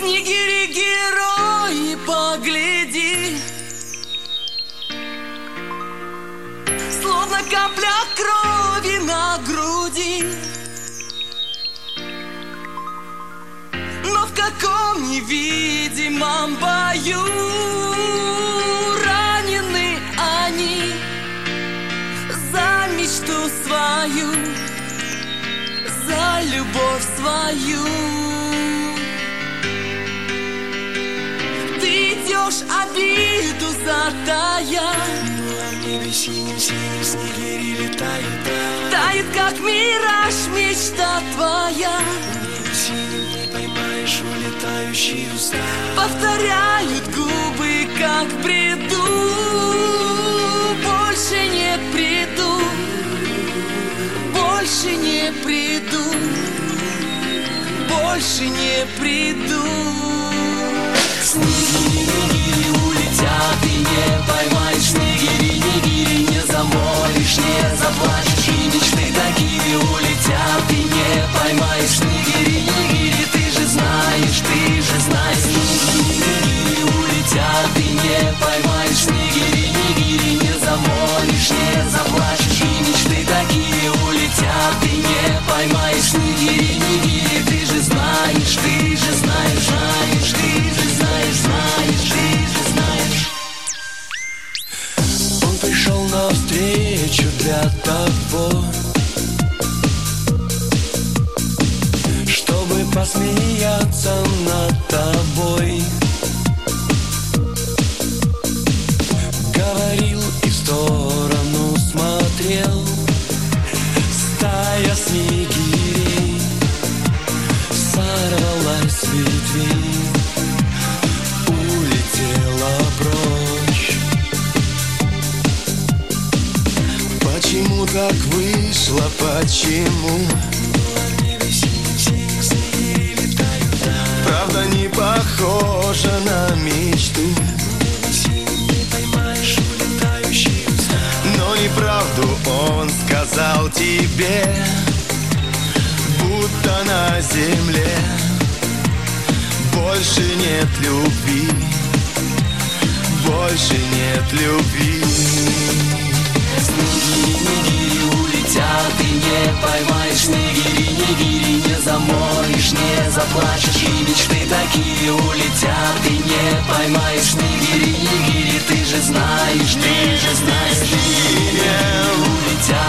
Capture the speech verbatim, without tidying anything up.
Снегири, герои, погляди, словно капля крови на груди. Но в каком невидимом бою ранены они за мечту свою, за любовь свою. Ты идешь обиду затая, ну а в небе синим-синим снегири летают, да. тает, как мираж, мечта твоя. В небе синим не поймаешь улетающие уста. Повторяют губы, как в бреду, больше не приду, больше не приду, больше не приду. Снегири, улетят и не поймаешь. Снегири, нигири, не замолишь, не заплачешь. И мечты такие улетят и не поймаешь. Снегири, нигири, ты же знаешь, ты же знаешь. Снегири, улетят и не поймаешь. Снегири, нигири, не замолишь, не заплачешь. И мечты такие улетят и не поймаешь. Снегири, нигири, ты же знаешь, ты же знаешь, знаешь, ты же знаешь, знаешь, ты же знаешь. Он пришел навстречу для того, чтобы посмеяться над тобой. Говорил и в сторону смотрел. Стая снегирей сорвалась с ветвей, улетела прочь. Почему так вышло, почему? Правда не похожа на мечту. Но и правду он сказал тебе, будто на земле больше нет любви, больше нет любви. Снегири, нигири, улетят и не поймаешь. Снегири, нигири, не замолишь, не заплачешь. И мечты такие улетят и не поймаешь. Снегири, нигири, ты же знаешь, ты же знаешь. Снегири, улетят